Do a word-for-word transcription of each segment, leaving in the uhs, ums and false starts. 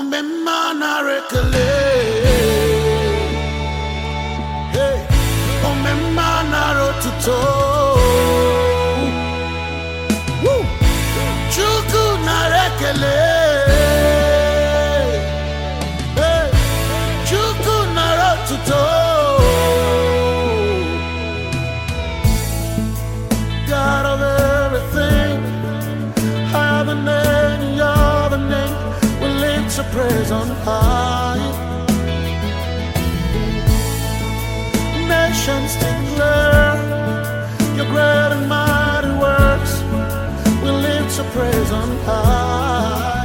Omemana rekele, hey, Omemana rotuto, woo, Chuku na rekele, hey, Chuku na rotuto, God of everything, higher than any other name. To praise on high. Nations declare your great and mighty works. We live to praise on high.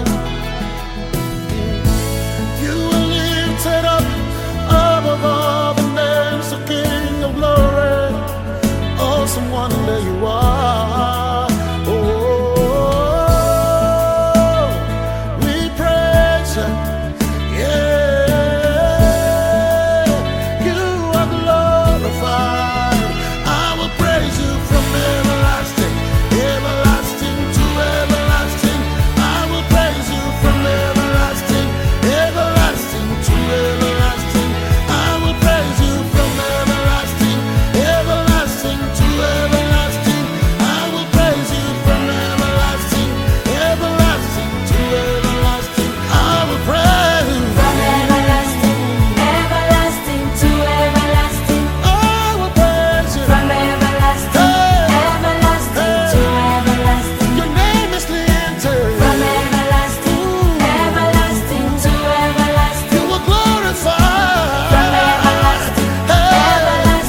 You are lifted up above all the names, the King of glory. Awesome wonder you are.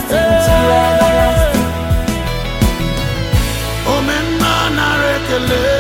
Omemana rekele.